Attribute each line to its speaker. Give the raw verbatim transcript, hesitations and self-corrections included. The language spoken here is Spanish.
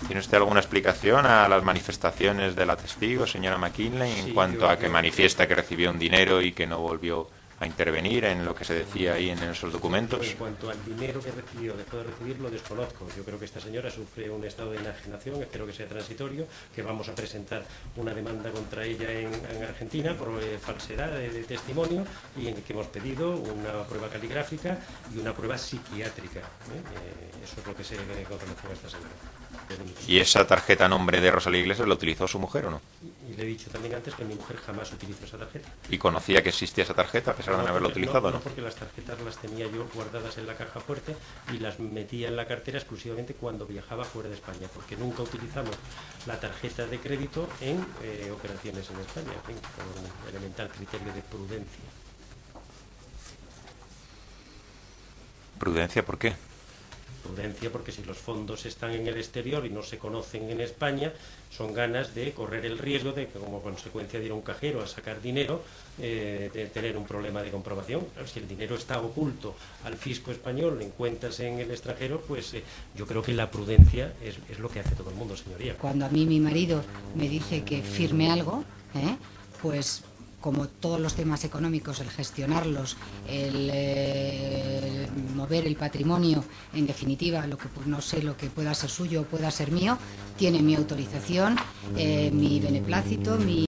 Speaker 1: ¿Tiene usted alguna explicación a las manifestaciones de la testigo, señora McKinley, en
Speaker 2: Sí,
Speaker 1: cuanto
Speaker 2: yo,
Speaker 1: a que
Speaker 2: yo,
Speaker 1: manifiesta que recibió un dinero y que no volvió a intervenir en lo que se decía ahí en esos
Speaker 2: yo
Speaker 1: documentos?
Speaker 2: en cuanto al dinero que recibió, dejó de recibir, lo desconozco. Yo creo que esta señora sufre un estado de enajenación, espero que sea transitorio, que vamos a presentar una demanda contra ella en, en Argentina por eh, falsedad de, de testimonio, y en que hemos pedido una prueba caligráfica y una prueba psiquiátrica. ¿eh? Eh, eso es lo que se ve con relación a esta señora.
Speaker 1: ¿Y esa tarjeta a nombre de Rosalía Iglesias la utilizó su mujer o no?
Speaker 2: Y le he dicho también antes que mi mujer jamás utilizó esa tarjeta.
Speaker 1: ¿Y conocía que existía esa tarjeta a pesar de no haberla
Speaker 2: porque,
Speaker 1: utilizado o
Speaker 2: no,
Speaker 1: no?
Speaker 2: no, porque las tarjetas las tenía yo guardadas en la caja fuerte y las metía en la cartera exclusivamente cuando viajaba fuera de España, porque nunca utilizamos la tarjeta de crédito en eh, operaciones en España, en fin, por un elemental criterio de prudencia.
Speaker 1: ¿Prudencia por qué?
Speaker 2: Prudencia porque si los fondos están en el exterior y no se conocen en España, son ganas de correr el riesgo de que como consecuencia de ir a un cajero a sacar dinero, eh, de tener un problema de comprobación. Si el dinero está oculto al fisco español en cuentas en el extranjero, pues eh, yo creo que la prudencia es, es lo que hace todo el mundo, señoría.
Speaker 3: Cuando a mí mi marido me dice que firme algo, ¿eh? pues como todos los temas económicos, el gestionarlos, el eh, mover el patrimonio, en definitiva, lo que no sé, lo que pueda ser suyo o pueda ser mío, tiene mi autorización, eh, mi beneplácito, mi